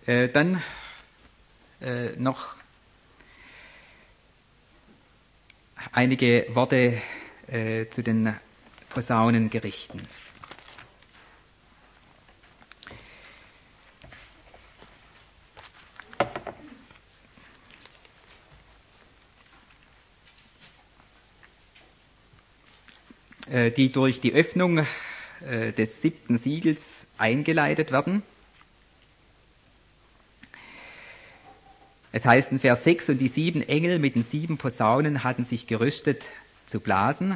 Dann noch einige Worte zu den Posaunengerichten. Die durch die Öffnung des 7. Siegels eingeleitet werden. Es heißt in Vers 6, und die 7 Engel mit den 7 Posaunen hatten sich gerüstet zu blasen.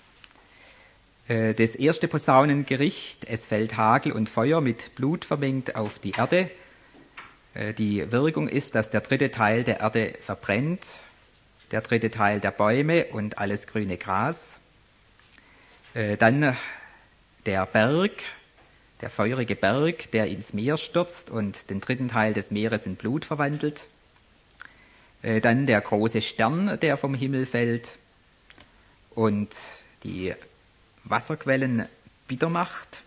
Das erste Posaunengericht, es fällt Hagel und Feuer mit Blut vermengt auf die Erde. Die Wirkung ist, dass der 3. Teil der Erde verbrennt, der 3. Teil der Bäume und alles grüne Gras. Dann der Berg, der feurige Berg, der ins Meer stürzt und den 3. Teil des Meeres in Blut verwandelt. Dann der große Stern, der vom Himmel fällt und die Wasserquellen bitter macht.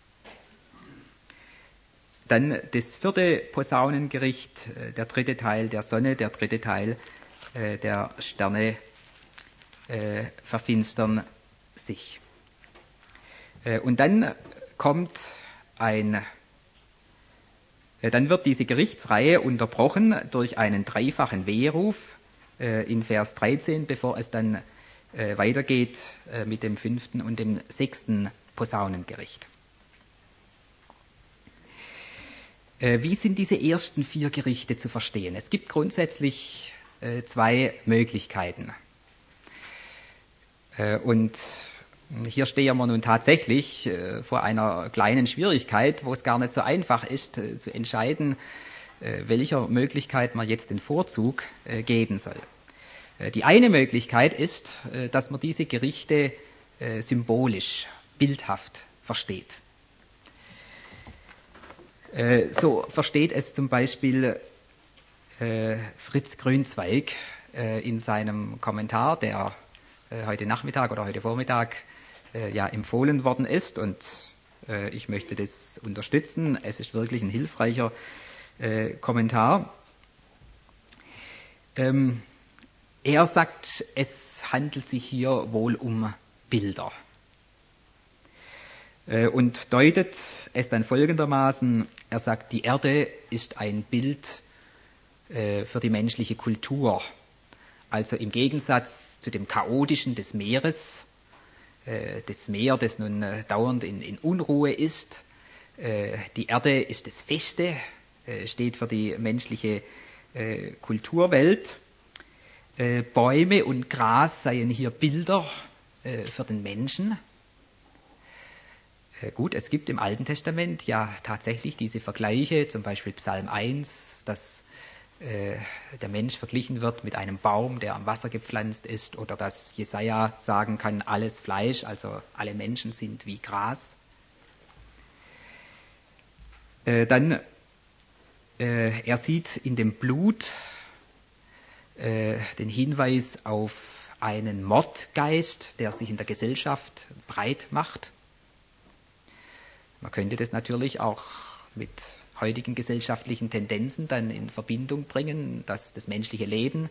Dann das 4. Posaunengericht, der 3. Teil der Sonne, der 3. Teil der Sterne verfinstern sich. Und dann dann wird diese Gerichtsreihe unterbrochen durch einen dreifachen Weheruf in Vers 13, bevor es dann weitergeht mit dem 5. und dem 6. Posaunengericht. Wie sind diese ersten 4 Gerichte zu verstehen? Es gibt grundsätzlich 2 Möglichkeiten. Und hier stehen wir nun tatsächlich vor einer kleinen Schwierigkeit, wo es gar nicht so einfach ist, zu entscheiden, welcher Möglichkeit man jetzt den Vorzug geben soll. Die eine Möglichkeit ist, dass man diese Gerichte symbolisch, bildhaft versteht. So versteht es zum Beispiel Fritz Grünzweig in seinem Kommentar, der heute Nachmittag oder heute Vormittag empfohlen worden ist, und ich möchte das unterstützen. Es ist wirklich ein hilfreicher Kommentar. Er sagt, es handelt sich hier wohl um Bilder und deutet es dann folgendermaßen. Er sagt, die Erde ist ein Bild für die menschliche Kultur, also im Gegensatz zu dem Chaotischen des Meeres, das Meer, das nun dauernd in Unruhe ist. Die Erde ist das Feste, steht für die menschliche Kulturwelt. Bäume und Gras seien hier Bilder für den Menschen. Gut, es gibt im Alten Testament ja tatsächlich diese Vergleiche, zum Beispiel Psalm 1, dass der Mensch verglichen wird mit einem Baum, der am Wasser gepflanzt ist, oder dass Jesaja sagen kann, alles Fleisch, also alle Menschen sind wie Gras. Dann er sieht in dem Blut den Hinweis auf einen Mordgeist, der sich in der Gesellschaft breit macht. Man könnte das natürlich auch mit heutigen gesellschaftlichen Tendenzen dann in Verbindung bringen, dass das menschliche Leben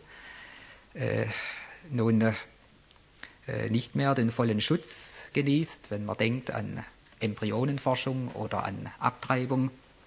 nun nicht mehr den vollen Schutz genießt, wenn man denkt an Embryonenforschung oder an Abtreibung.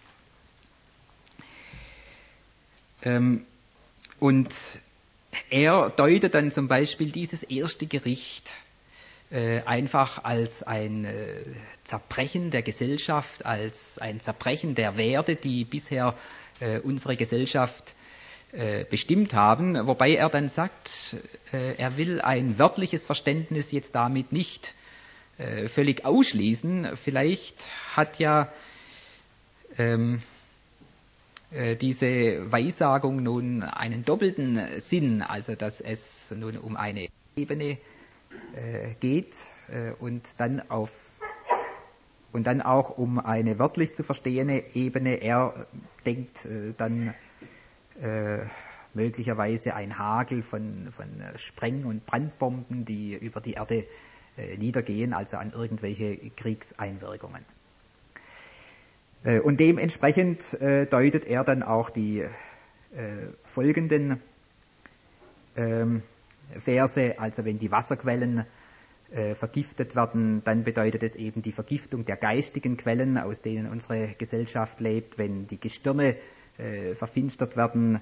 Und er deutet dann zum Beispiel dieses erste Gericht einfach als ein Zerbrechen der Gesellschaft, als ein Zerbrechen der Werte, die bisher unsere Gesellschaft bestimmt haben, wobei er dann sagt, er will ein wörtliches Verständnis jetzt damit nicht völlig ausschließen. Vielleicht hat ja diese Weissagung nun einen doppelten Sinn, also dass es nun um eine Ebene geht und dann auch um eine wörtlich zu verstehende Ebene. Er denkt dann möglicherweise ein Hagel von Spreng- und Brandbomben, die über die Erde niedergehen, also an irgendwelche Kriegseinwirkungen. Und dementsprechend deutet er dann auch die folgenden Verse, also wenn die Wasserquellen vergiftet werden, dann bedeutet es eben die Vergiftung der geistigen Quellen, aus denen unsere Gesellschaft lebt. Wenn die Gestirne verfinstert werden,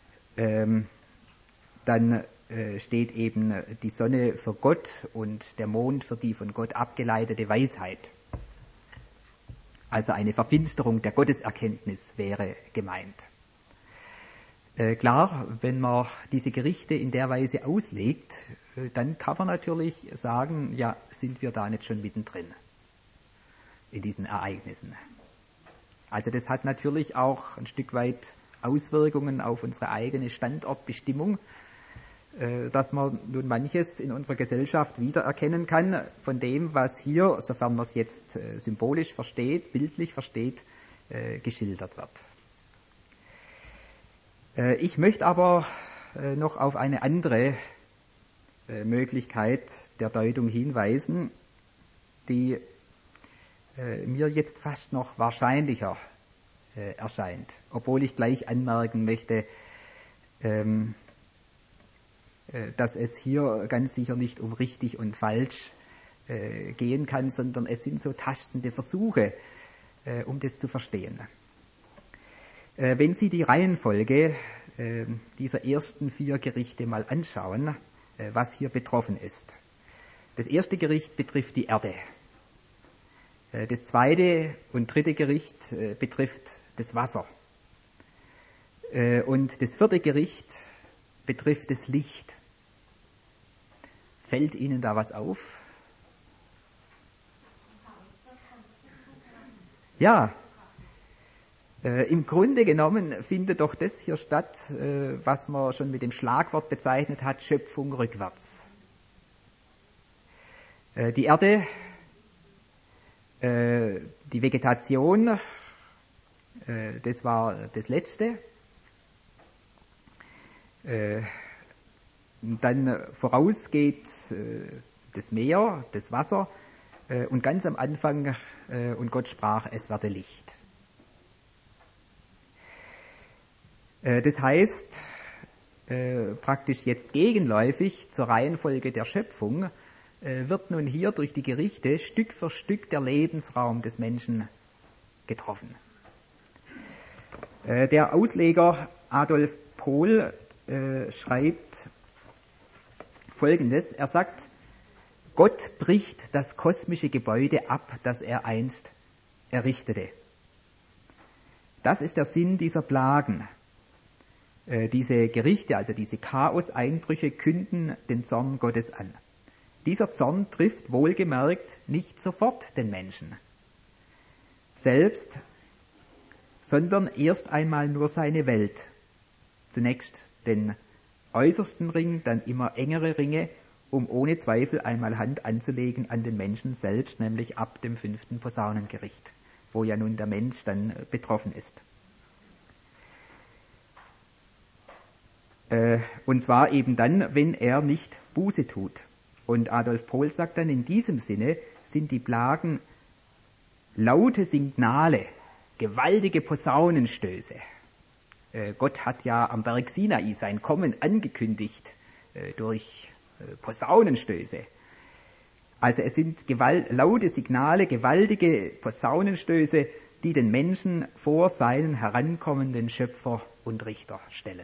dann steht eben die Sonne für Gott und der Mond für die von Gott abgeleitete Weisheit. Also eine Verfinsterung der Gotteserkenntnis wäre gemeint. Klar, wenn man diese Gerichte in der Weise auslegt, dann kann man natürlich sagen, ja, sind wir da nicht schon mittendrin in diesen Ereignissen. Also das hat natürlich auch ein Stück weit Auswirkungen auf unsere eigene Standortbestimmung, dass man nun manches in unserer Gesellschaft wiedererkennen kann von dem, was hier, sofern man es jetzt symbolisch versteht, bildlich versteht, geschildert wird. Ich möchte aber noch auf eine andere Möglichkeit der Deutung hinweisen, die mir jetzt fast noch wahrscheinlicher erscheint, obwohl ich gleich anmerken möchte, dass es hier ganz sicher nicht um richtig und falsch gehen kann, sondern es sind so tastende Versuche, um das zu verstehen. Wenn Sie die Reihenfolge dieser ersten 4 Gerichte mal anschauen, was hier betroffen ist. Das erste Gericht betrifft die Erde. Das zweite und dritte Gericht betrifft das Wasser. Und das vierte Gericht betrifft das Licht. Fällt Ihnen da was auf? Ja. Im Grunde genommen findet doch das hier statt, was man schon mit dem Schlagwort bezeichnet hat, Schöpfung rückwärts. Die Erde, die Vegetation, das war das Letzte. Dann vorausgeht das Meer, das Wasser und ganz am Anfang, und Gott sprach, es werde Licht. Das heißt, praktisch jetzt gegenläufig zur Reihenfolge der Schöpfung wird nun hier durch die Gerichte Stück für Stück der Lebensraum des Menschen getroffen. Der Ausleger Adolf Pohl schreibt Folgendes. Er sagt, Gott bricht das kosmische Gebäude ab, das er einst errichtete. Das ist der Sinn dieser Plagen. Diese Gerichte, also diese Chaos-Einbrüche, künden den Zorn Gottes an. Dieser Zorn trifft wohlgemerkt nicht sofort den Menschen selbst, sondern erst einmal nur seine Welt. Zunächst den äußersten Ring, dann immer engere Ringe, um ohne Zweifel einmal Hand anzulegen an den Menschen selbst, nämlich ab dem 5. Posaunengericht, wo ja nun der Mensch dann betroffen ist. Und zwar eben dann, wenn er nicht Buße tut. Und Adolf Pohl sagt dann, in diesem Sinne sind die Plagen laute Signale, gewaltige Posaunenstöße. Gott hat ja am Berg Sinai sein Kommen angekündigt durch Posaunenstöße. Also es sind laute Signale, gewaltige Posaunenstöße, die den Menschen vor seinen herankommenden Schöpfer und Richter stellen.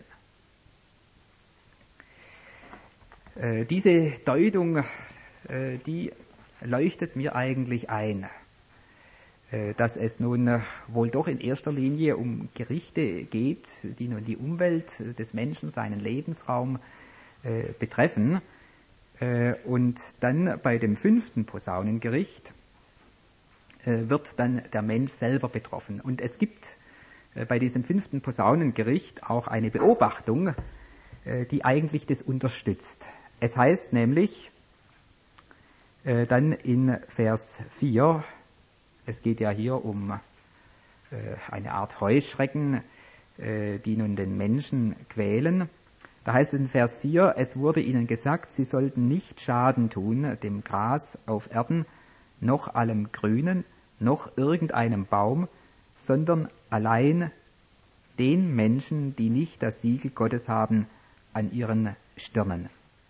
Diese Deutung, die leuchtet mir eigentlich ein, dass es nun wohl doch in erster Linie um Gerichte geht, die nun die Umwelt des Menschen, seinen Lebensraum betreffen. Und dann bei dem 5. Posaunengericht wird dann der Mensch selber betroffen. Und es gibt bei diesem 5. Posaunengericht auch eine Beobachtung, die eigentlich das unterstützt. Es heißt nämlich dann in Vers 4, es geht ja hier um eine Art Heuschrecken, die nun den Menschen quälen. Da heißt es in Vers 4, es wurde ihnen gesagt, sie sollten nicht Schaden tun dem Gras auf Erden, noch allem Grünen, noch irgendeinem Baum, sondern allein den Menschen, die nicht das Siegel Gottes haben an ihren Stirnen.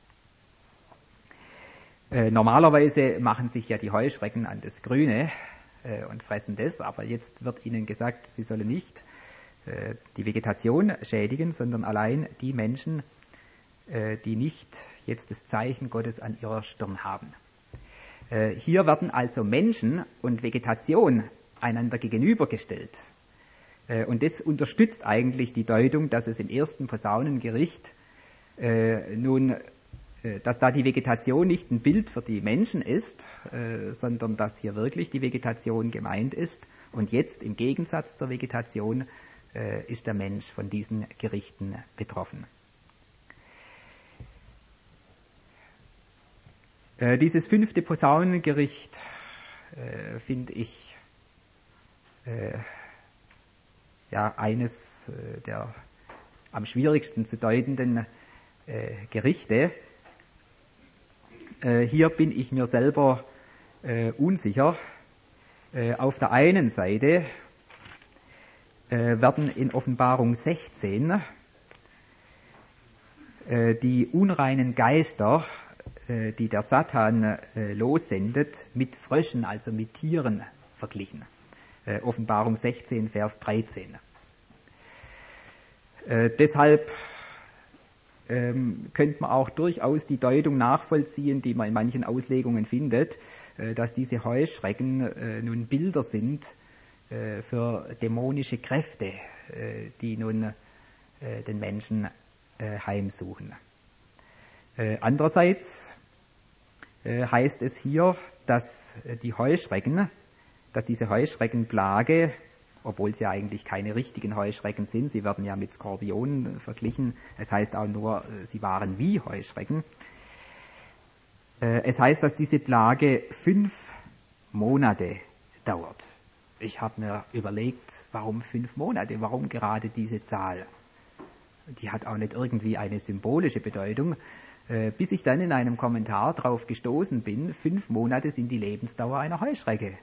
Normalerweise machen sich ja die Heuschrecken an das Grüne und fressen das, aber jetzt wird ihnen gesagt, sie sollen nicht die Vegetation schädigen, sondern allein die Menschen, die nicht jetzt das Zeichen Gottes an ihrer Stirn haben. Hier werden also Menschen und Vegetation einander gegenübergestellt. Und das unterstützt eigentlich die Deutung, dass es im ersten Posaunengericht dass da die Vegetation nicht ein Bild für die Menschen ist, sondern dass hier wirklich die Vegetation gemeint ist. Und jetzt im Gegensatz zur Vegetation ist der Mensch von diesen Gerichten betroffen. Dieses 5. Posaunengericht finde ich eines der am schwierigsten zu deutenden Gerichte. Hier bin ich mir selber unsicher. Auf der einen Seite werden in Offenbarung 16 die unreinen Geister, die der Satan lossendet, mit Fröschen, also mit Tieren verglichen. Offenbarung 16, Vers 13. Deshalb könnte man auch durchaus die Deutung nachvollziehen, die man in manchen Auslegungen findet, dass diese Heuschrecken nun Bilder sind für dämonische Kräfte, die nun den Menschen heimsuchen. Andererseits heißt es hier, dass diese Heuschreckenplage, obwohl sie ja eigentlich keine richtigen Heuschrecken sind, sie werden ja mit Skorpionen verglichen, es heißt auch nur, sie waren wie Heuschrecken. Es heißt, dass diese Plage 5 Monate dauert. Ich habe mir überlegt, warum 5 Monate, warum gerade diese Zahl? Die hat auch nicht irgendwie eine symbolische Bedeutung, bis ich dann in einem Kommentar drauf gestoßen bin, 5 Monate sind die Lebensdauer einer Heuschrecke.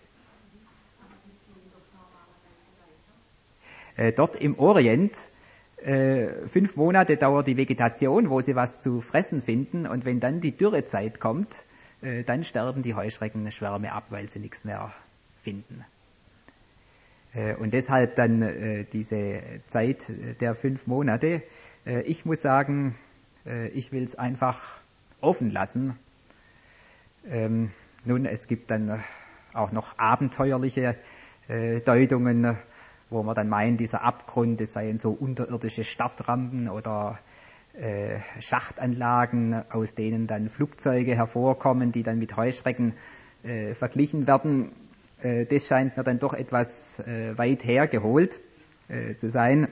Dort im Orient, 5 Monate dauert die Vegetation, wo sie was zu fressen finden, und wenn dann die Dürrezeit kommt, dann sterben die Heuschreckenschwärme ab, weil sie nichts mehr finden. Und deshalb dann diese Zeit der 5 Monate. Ich muss sagen, ich will es einfach offen lassen. Nun, es gibt dann auch noch abenteuerliche Deutungen, wo man dann meint, dieser Abgrund, das seien so unterirdische Startrampen oder Schachtanlagen, aus denen dann Flugzeuge hervorkommen, die dann mit Heuschrecken verglichen werden. Das scheint mir dann doch etwas weit hergeholt zu sein.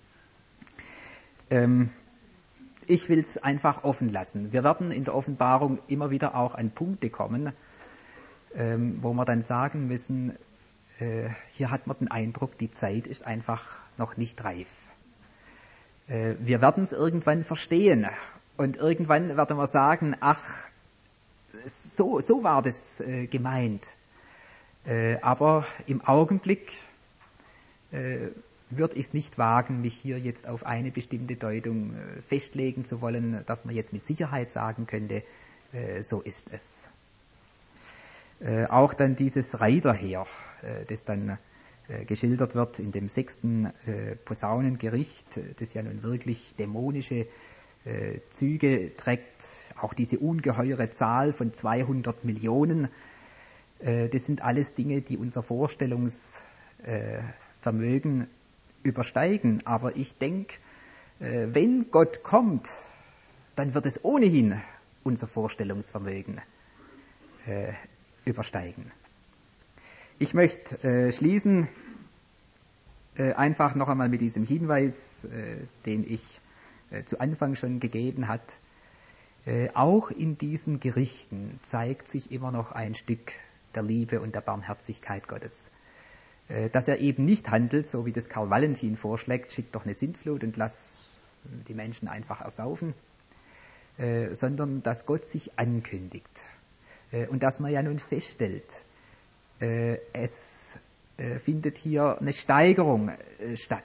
Ich will es einfach offen lassen. Wir werden in der Offenbarung immer wieder auch an Punkte kommen, wo wir dann sagen müssen, hier hat man den Eindruck, die Zeit ist einfach noch nicht reif. Wir werden es irgendwann verstehen und irgendwann werden wir sagen, ach, so war das gemeint. Aber im Augenblick würde ich es nicht wagen, mich hier jetzt auf eine bestimmte Deutung festlegen zu wollen, dass man jetzt mit Sicherheit sagen könnte, so ist es. Auch dann dieses Reiterheer, das dann geschildert wird in dem 6. Posaunengericht, das ja nun wirklich dämonische Züge trägt, auch diese ungeheure Zahl von 200 Millionen, das sind alles Dinge, die unser Vorstellungsvermögen übersteigen. Aber ich denke, wenn Gott kommt, dann wird es ohnehin unser Vorstellungsvermögen übersteigen. Ich möchte schließen einfach noch einmal mit diesem Hinweis, den ich zu Anfang schon gegeben hat. Auch in diesen Gerichten zeigt sich immer noch ein Stück der Liebe und der Barmherzigkeit Gottes. Dass er eben nicht handelt, so wie das Karl Valentin vorschlägt, schickt doch eine Sintflut und lass die Menschen einfach ersaufen, sondern dass Gott sich ankündigt. Und dass man ja nun feststellt, es findet hier eine Steigerung statt.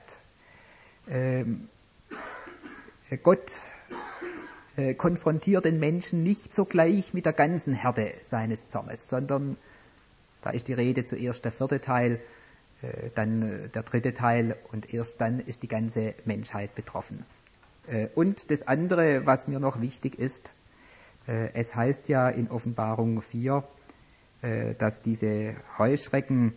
Gott konfrontiert den Menschen nicht sogleich mit der ganzen Härte seines Zornes, sondern da ist die Rede zuerst der 4. Teil, dann der 3. Teil und erst dann ist die ganze Menschheit betroffen. Und das andere, was mir noch wichtig ist, es heißt ja in Offenbarung 4, dass diese Heuschrecken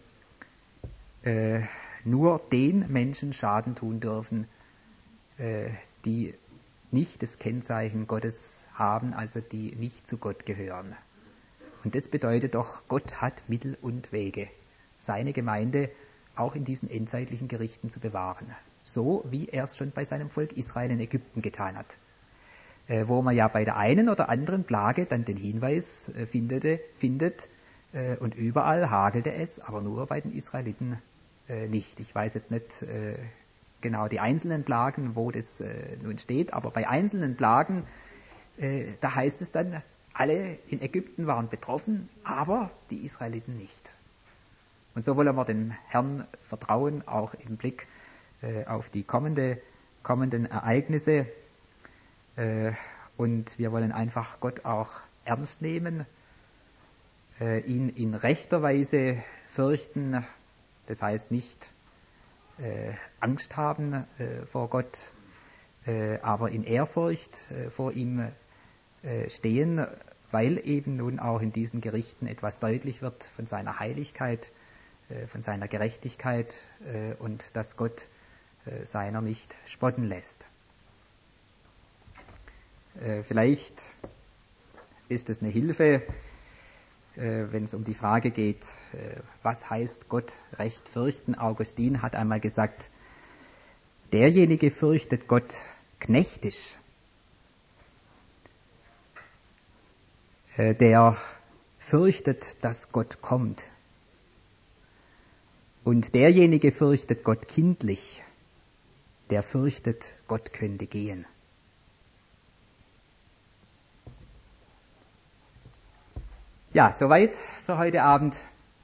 nur den Menschen Schaden tun dürfen, die nicht das Kennzeichen Gottes haben, also die nicht zu Gott gehören. Und das bedeutet doch, Gott hat Mittel und Wege, seine Gemeinde auch in diesen endzeitlichen Gerichten zu bewahren. So wie er es schon bei seinem Volk Israel in Ägypten getan hat. Wo man ja bei der einen oder anderen Plage dann den Hinweis findet, und überall hagelte es, aber nur bei den Israeliten nicht. Ich weiß jetzt nicht genau die einzelnen Plagen, wo das nun steht, aber bei einzelnen Plagen, da heißt es dann, alle in Ägypten waren betroffen, aber die Israeliten nicht. Und so wollen wir dem Herrn vertrauen, auch im Blick auf die kommenden Ereignisse. Und wir wollen einfach Gott auch ernst nehmen, ihn in rechter Weise fürchten, das heißt nicht Angst haben vor Gott, aber in Ehrfurcht vor ihm stehen, weil eben nun auch in diesen Gerichten etwas deutlich wird von seiner Heiligkeit, von seiner Gerechtigkeit und dass Gott seiner nicht spotten lässt. Vielleicht ist es eine Hilfe, wenn es um die Frage geht, was heißt Gott recht fürchten? Augustin hat einmal gesagt, derjenige fürchtet Gott knechtisch, der fürchtet, dass Gott kommt. Und derjenige fürchtet Gott kindlich, der fürchtet, Gott könnte gehen. Ja, soweit für heute Abend.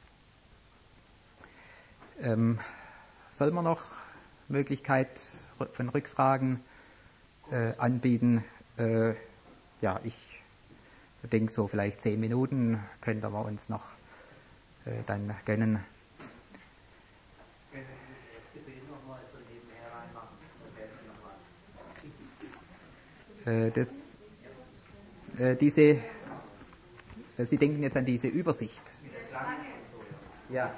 Soll man noch Möglichkeit von Rückfragen anbieten? Ja, ich denke so vielleicht 10 Minuten könnten wir uns noch dann gönnen. Sie denken jetzt an diese Übersicht. Ja.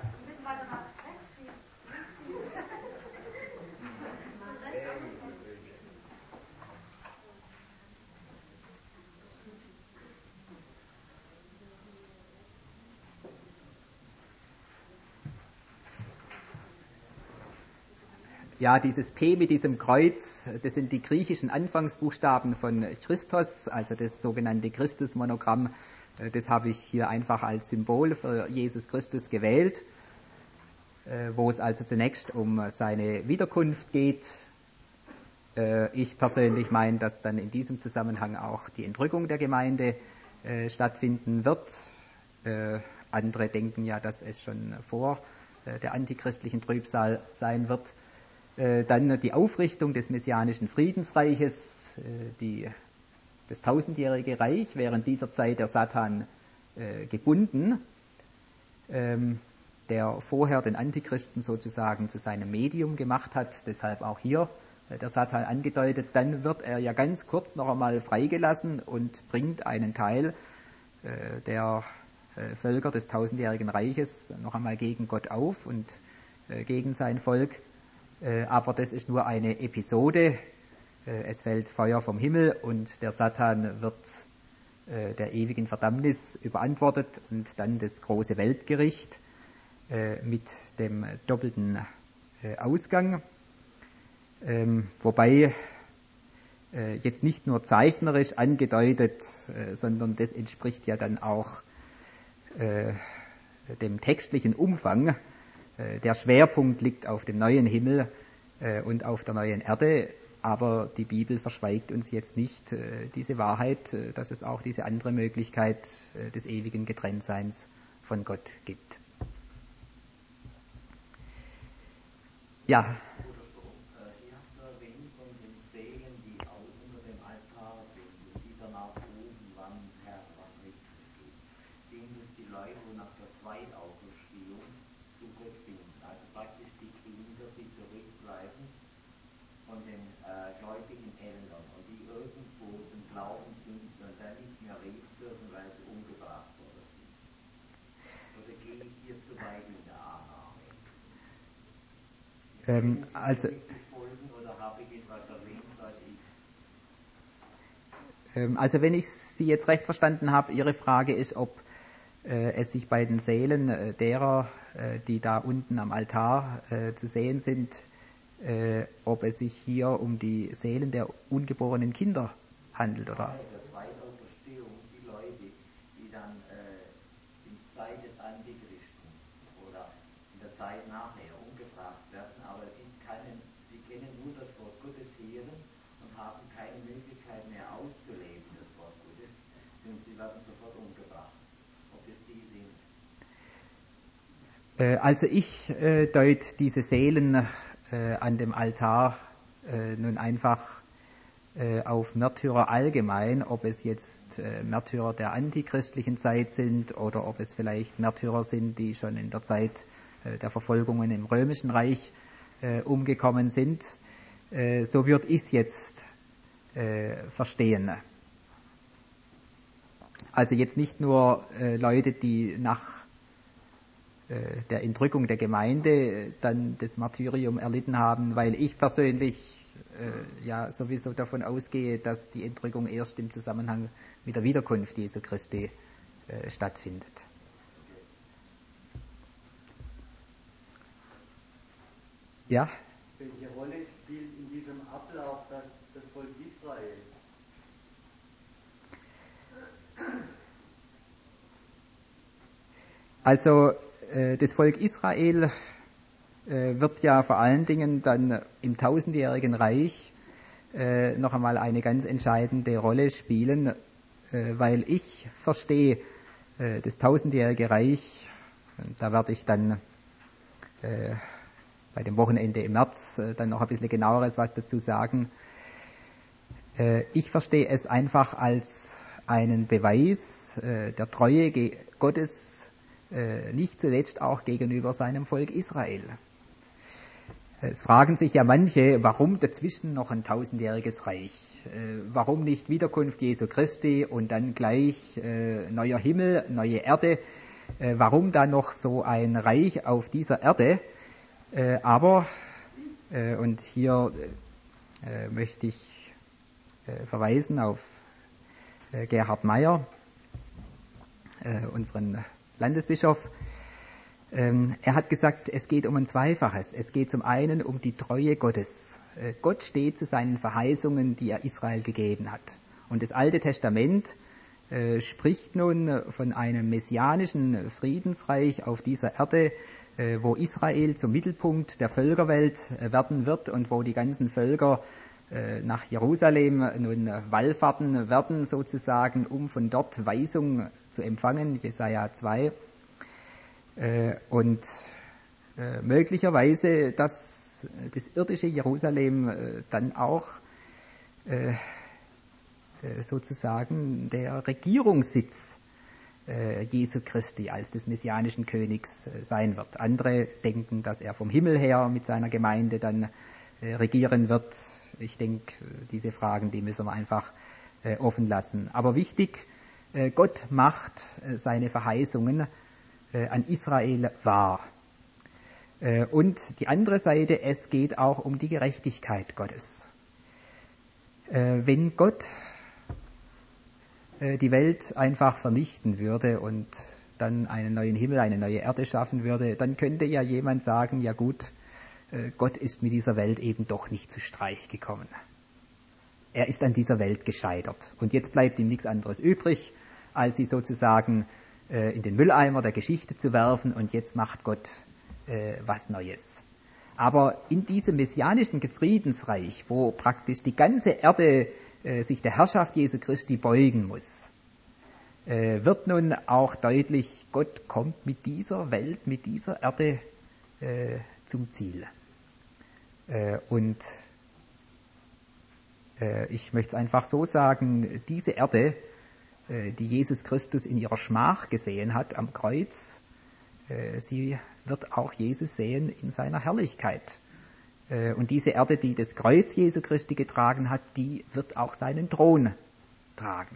Ja, dieses P mit diesem Kreuz, das sind die griechischen Anfangsbuchstaben von Christos, also das sogenannte Christusmonogramm. Das habe ich hier einfach als Symbol für Jesus Christus gewählt, wo es also zunächst um seine Wiederkunft geht. Ich persönlich meine, dass dann in diesem Zusammenhang auch die Entrückung der Gemeinde stattfinden wird. Andere denken ja, dass es schon vor der antichristlichen Trübsal sein wird. Dann die Aufrichtung des messianischen Friedensreiches, das tausendjährige Reich, während dieser Zeit der Satan gebunden, der vorher den Antichristen sozusagen zu seinem Medium gemacht hat, deshalb auch hier der Satan angedeutet. Dann wird er ja ganz kurz noch einmal freigelassen und bringt einen Teil der Völker des tausendjährigen Reiches noch einmal gegen Gott auf und gegen sein Volk. Aber das ist nur eine Episode. Es fällt Feuer vom Himmel und der Satan wird der ewigen Verdammnis überantwortet und dann das große Weltgericht mit dem doppelten Ausgang. Wobei jetzt nicht nur zeichnerisch angedeutet, sondern das entspricht ja dann auch dem textlichen Umfang. Der Schwerpunkt liegt auf dem neuen Himmel und auf der neuen Erde, aber die Bibel verschweigt uns jetzt nicht diese Wahrheit, dass es auch diese andere Möglichkeit des ewigen Getrenntseins von Gott gibt. Ja. Sie haben erwähnt von den Seelen, die auch unter dem Altar sind und die dann auch rufen, wann Herr, wann Richter steht. Sind es die Leute, die nach der Zweitauferstehung zu Gott finden? Also praktisch die Kinder, die zurückbleiben von den gläubigen Eltern und die irgendwo zum Glauben finden und dann nicht mehr reden dürfen, weil sie umgebracht worden sind. Oder gehe ich hier zu weit in der Annahme? Also, oder habe ich etwas erwähnt, was also wenn ich Sie jetzt recht verstanden habe, Ihre Frage ist, ob es sich bei den Seelen derer, die da unten am Altar zu sehen sind, ob es sich hier um die Seelen der ungeborenen Kinder handelt, oder? Der Zweitauferstehung, die Leute, die dann in Zeit des Antichristen oder in der Zeit nachher umgebracht werden, aber sie kennen nur das Wort Gottes hören und haben keine Möglichkeit mehr auszuleben, das Wort Gottes, und sie werden sofort umgebracht. Ob es die sind? Also ich deute diese Seelen an dem Altar nun einfach auf Märtyrer allgemein, ob es jetzt Märtyrer der antichristlichen Zeit sind oder ob es vielleicht Märtyrer sind, die schon in der Zeit der Verfolgungen im Römischen Reich umgekommen sind. So würde ich es jetzt verstehen. Also jetzt nicht nur Leute, die nach der Entrückung der Gemeinde dann das Martyrium erlitten haben, weil ich persönlich ja sowieso davon ausgehe, dass die Entrückung erst im Zusammenhang mit der Wiederkunft Jesu Christi stattfindet. Ja? Welche Rolle spielt in diesem Ablauf das Volk Israel? Also das Volk Israel wird ja vor allen Dingen dann im tausendjährigen Reich noch einmal eine ganz entscheidende Rolle spielen, weil ich verstehe das tausendjährige Reich, da werde ich dann bei dem Wochenende im März dann noch ein bisschen genaueres was dazu sagen. Ich verstehe es einfach als einen Beweis der Treue Gottes, nicht zuletzt auch gegenüber seinem Volk Israel. Es fragen sich ja manche, warum dazwischen noch ein tausendjähriges Reich? Warum nicht Wiederkunft Jesu Christi und dann gleich neuer Himmel, neue Erde? Warum da noch so ein Reich auf dieser Erde? Aber, und hier möchte ich verweisen auf Gerhard Meyer, unseren Landesbischof. Er hat gesagt, es geht um ein Zweifaches. Es geht zum einen um die Treue Gottes. Gott steht zu seinen Verheißungen, die er Israel gegeben hat. Und das Alte Testament spricht nun von einem messianischen Friedensreich auf dieser Erde, wo Israel zum Mittelpunkt der Völkerwelt werden wird und wo die ganzen Völker nach Jerusalem nun wallfahrten werden sozusagen, um von dort Weisung zu empfangen, Jesaja 2. Und möglicherweise, dass das irdische Jerusalem dann auch sozusagen der Regierungssitz Jesu Christi als des messianischen Königs sein wird. Andere denken, dass er vom Himmel her mit seiner Gemeinde dann regieren wird. Ich denke, diese Fragen, die müssen wir einfach offen lassen. Aber wichtig, Gott macht seine Verheißungen an Israel wahr. Und die andere Seite, es geht auch um die Gerechtigkeit Gottes. Wenn Gott die Welt einfach vernichten würde und dann einen neuen Himmel, eine neue Erde schaffen würde, dann könnte ja jemand sagen, ja gut, Gott ist mit dieser Welt eben doch nicht zu Streich gekommen. Er ist an dieser Welt gescheitert. Und jetzt bleibt ihm nichts anderes übrig, als sie sozusagen in den Mülleimer der Geschichte zu werfen und jetzt macht Gott was Neues. Aber in diesem messianischen Friedensreich, wo praktisch die ganze Erde sich der Herrschaft Jesu Christi beugen muss, wird nun auch deutlich, Gott kommt mit dieser Welt, mit dieser Erde zum Ziel. Und ich möchte es einfach so sagen, diese Erde, die Jesus Christus in ihrer Schmach gesehen hat am Kreuz, sie wird auch Jesus sehen in seiner Herrlichkeit. Und diese Erde, die das Kreuz Jesu Christi getragen hat, die wird auch seinen Thron tragen.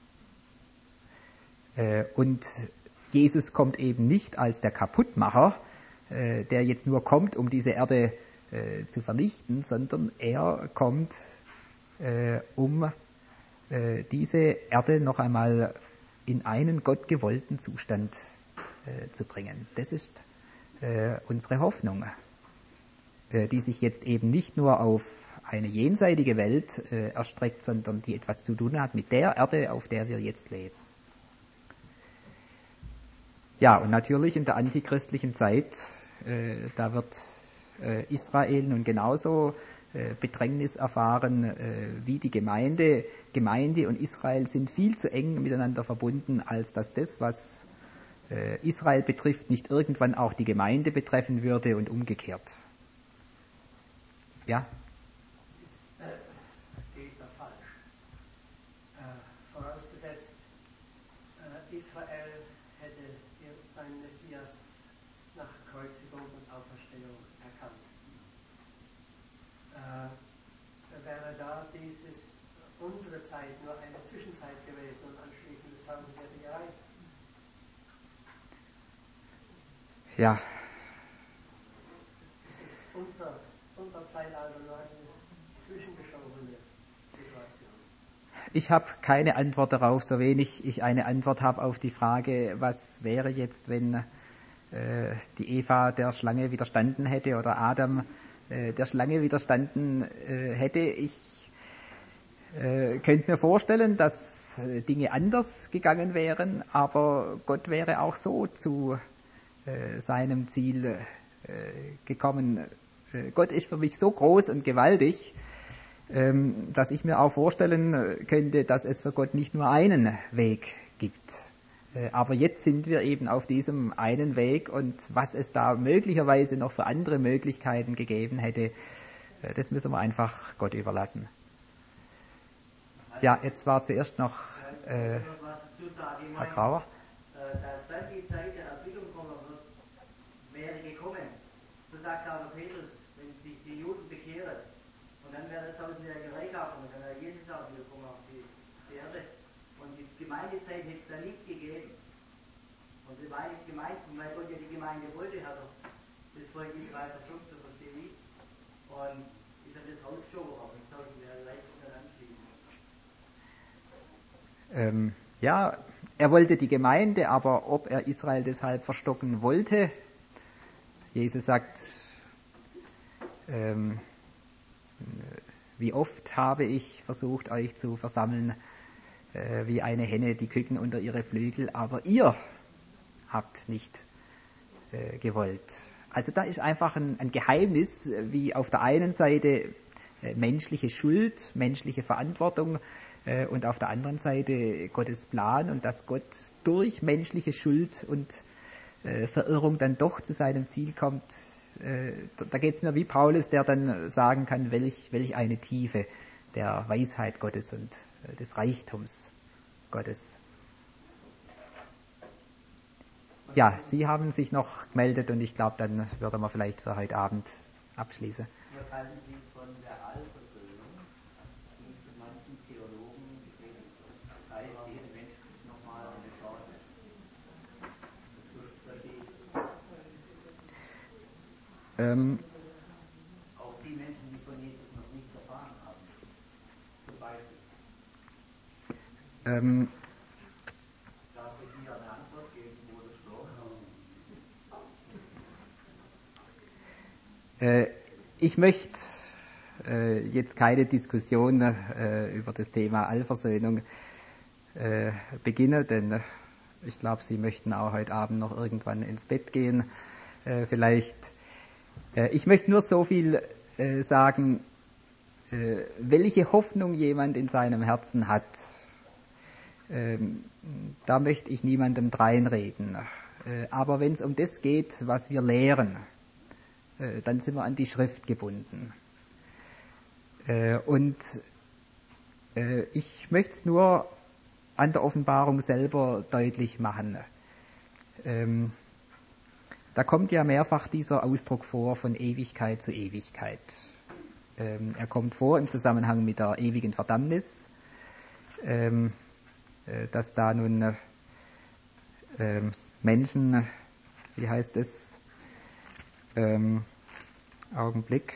Und Jesus kommt eben nicht als der Kaputtmacher, der jetzt nur kommt, um diese Erde zu vernichten, sondern er kommt, um diese Erde noch einmal in einen gottgewollten Zustand zu bringen. Das ist unsere Hoffnung, die sich jetzt eben nicht nur auf eine jenseitige Welt erstreckt, sondern die etwas zu tun hat mit der Erde, auf der wir jetzt leben. Ja, und natürlich in der antichristlichen Zeit, da wird Israel nun genauso Bedrängnis erfahren wie die Gemeinde. Gemeinde und Israel sind viel zu eng miteinander verbunden, als dass das, was Israel betrifft, nicht irgendwann auch die Gemeinde betreffen würde und umgekehrt. Ja? Gehe ich da falsch? Vorausgesetzt, Israel hätte seinen Messias nach Kreuzigung und Auferstehung erkannt. Wäre da unsere Zeit nur eine Zwischenzeit gewesen und anschließend das Tausendjährige erreicht? Ja. Ist unser Zeitalter nur eine zwischengeschobene Situation? Ich habe keine Antwort darauf, so wenig ich eine Antwort habe auf die Frage, was wäre jetzt, wenn die Eva der Schlange widerstanden hätte oder Adam der Schlange widerstanden hätte. Ich könnte mir vorstellen, dass Dinge anders gegangen wären, aber Gott wäre auch so zu seinem Ziel gekommen. Gott ist für mich so groß und gewaltig, dass ich mir auch vorstellen könnte, dass es für Gott nicht nur einen Weg gibt. Aber jetzt sind wir eben auf diesem einen Weg, und was es da möglicherweise noch für andere Möglichkeiten gegeben hätte, das müssen wir einfach Gott überlassen. Ja, jetzt war zuerst noch Herr Grauer. Dass dann die Zeit der Erfüllung kommen wird, wäre gekommen. So sagt auch der Petrus, wenn sich die Juden bekehren. Und dann wäre das tausendjährige Reich auch, und dann wäre Jesus auch wieder gekommen auf die Erde. Und die Gemeindezeit hätte es da nicht gegeben. Und die Gemeinde, weil Gott ja die Gemeinde wollte, hat er das Volk Israel verschluckt, so verstehe ich. Und ist er das rausgeschoben, aber das tausendjährige Reich kommt dann anschließend. Ja, er wollte die Gemeinde, aber ob er Israel deshalb verstocken wollte, Jesus sagt, wie oft habe ich versucht, euch zu versammeln, wie eine Henne die Küken unter ihre Flügel, aber ihr habt nicht gewollt. Also da ist einfach ein Geheimnis, wie auf der einen Seite menschliche Schuld, menschliche Verantwortung und auf der anderen Seite Gottes Plan, und dass Gott durch menschliche Schuld und Verirrung dann doch zu seinem Ziel kommt. Da geht es mir wie Paulus, der dann sagen kann, welch eine Tiefe der Weisheit Gottes und des Reichtums Gottes. Ja, Sie haben sich noch gemeldet, und ich glaube, dann würden wir vielleicht für heute Abend abschließen. Was halten Sie von der Allversöhnung, die von manchen Theologen gepredigt wird? Das heißt, jeder Mensch kriegt nochmal eine Chance. Das verstehe ich. Auch die Menschen, die von Jesus noch nichts erfahren haben. Zum Beispiel. Darf ich hier eine Antwort geben, Bruder Stoch? Ich möchte jetzt keine Diskussion über das Thema Allversöhnung beginnen, denn ich glaube, Sie möchten auch heute Abend noch irgendwann ins Bett gehen. Vielleicht. Ich möchte nur so viel sagen, welche Hoffnung jemand in seinem Herzen hat. Da möchte ich niemandem dreinreden. Aber wenn es um das geht, was wir lehren, dann sind wir an die Schrift gebunden. Und ich möchte es nur an der Offenbarung selber deutlich machen. Da kommt ja mehrfach dieser Ausdruck vor von Ewigkeit zu Ewigkeit. Er kommt vor im Zusammenhang mit der ewigen Verdammnis, dass da nun Menschen, wie heißt es, Augenblick,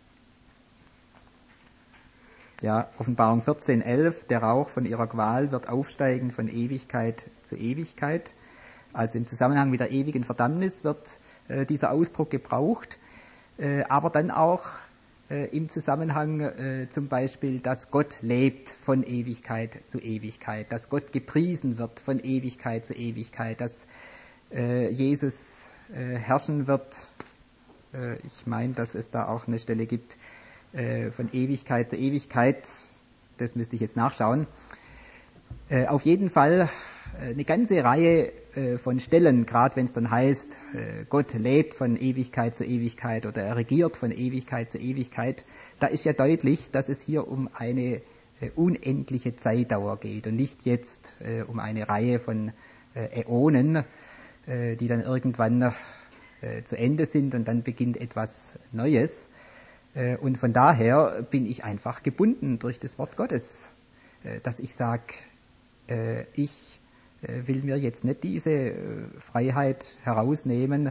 ja, Offenbarung 14,11, der Rauch von ihrer Qual wird aufsteigen von Ewigkeit zu Ewigkeit. Also im Zusammenhang mit der ewigen Verdammnis wird dieser Ausdruck gebraucht, aber dann auch im Zusammenhang zum Beispiel, dass Gott lebt von Ewigkeit zu Ewigkeit, dass Gott gepriesen wird von Ewigkeit zu Ewigkeit, dass Jesus herrschen wird. Ich meine, dass es da auch eine Stelle gibt, von Ewigkeit zu Ewigkeit, das müsste ich jetzt nachschauen. Auf jeden Fall eine ganze Reihe von Stellen, gerade wenn es dann heißt, Gott lebt von Ewigkeit zu Ewigkeit oder er regiert von Ewigkeit zu Ewigkeit, da ist ja deutlich, dass es hier um eine unendliche Zeitdauer geht und nicht jetzt um eine Reihe von Äonen, die dann irgendwann zu Ende sind und dann beginnt etwas Neues. Und von daher bin ich einfach gebunden durch das Wort Gottes, dass ich sage, ich will mir jetzt nicht diese Freiheit herausnehmen,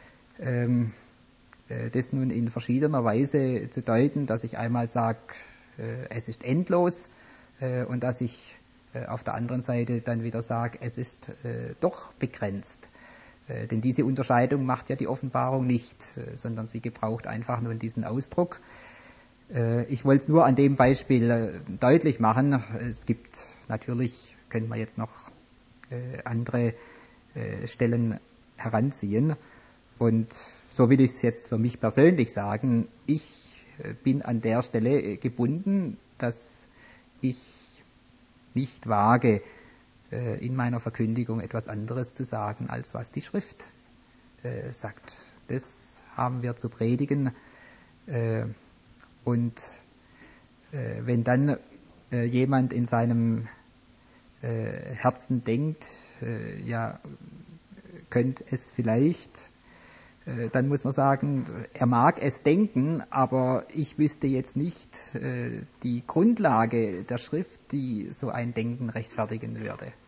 das nun in verschiedener Weise zu deuten, dass ich einmal sage, es ist endlos und dass ich auf der anderen Seite dann wieder sage, es ist doch begrenzt. Denn diese Unterscheidung macht ja die Offenbarung nicht, sondern sie gebraucht einfach nur diesen Ausdruck. Ich wollte es nur an dem Beispiel deutlich machen. Es gibt natürlich, können wir jetzt noch andere Stellen heranziehen. Und so will ich es jetzt für mich persönlich sagen, ich bin an der Stelle gebunden, dass ich nicht wage, in meiner Verkündigung etwas anderes zu sagen, als was die Schrift sagt. Das haben wir zu predigen. Und wenn dann jemand in seinem Herzen denkt, ja, könnte es vielleicht, dann muss man sagen, er mag es denken, aber ich wüsste jetzt nicht die Grundlage der Schrift, die so ein Denken rechtfertigen würde.